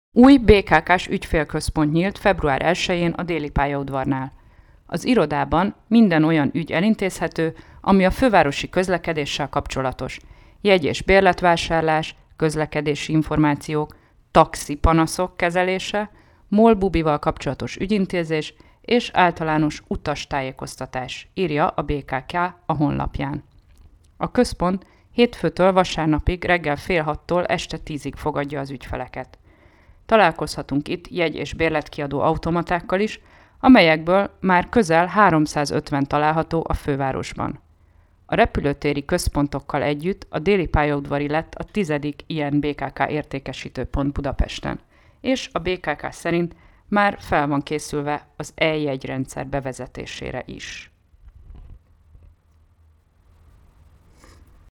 Új BKK-s ügyfélközpont nyílt február 1-én a Déli pályaudvarnál. Az irodában minden olyan ügy elintézhető, ami a fővárosi közlekedéssel kapcsolatos. Jegy- és bérletvásárlás, közlekedési információk, taxi panaszok kezelése, MOL-bubival kapcsolatos ügyintézés és általános utastájékoztatás, írja a BKK a honlapján. A központ hétfőtől vasárnapig reggel fél 6-tól este 10-ig fogadja az ügyfeleket. Találkozhatunk itt jegy- és bérletkiadó automatákkal is, amelyekből már közel 350 található a fővárosban. A repülőtéri központokkal együtt a Déli pályaudvari lett a 10. ilyen BKK értékesítőpont Budapesten, és a BKK szerint már fel van készülve az e-jegyrendszer bevezetésére is.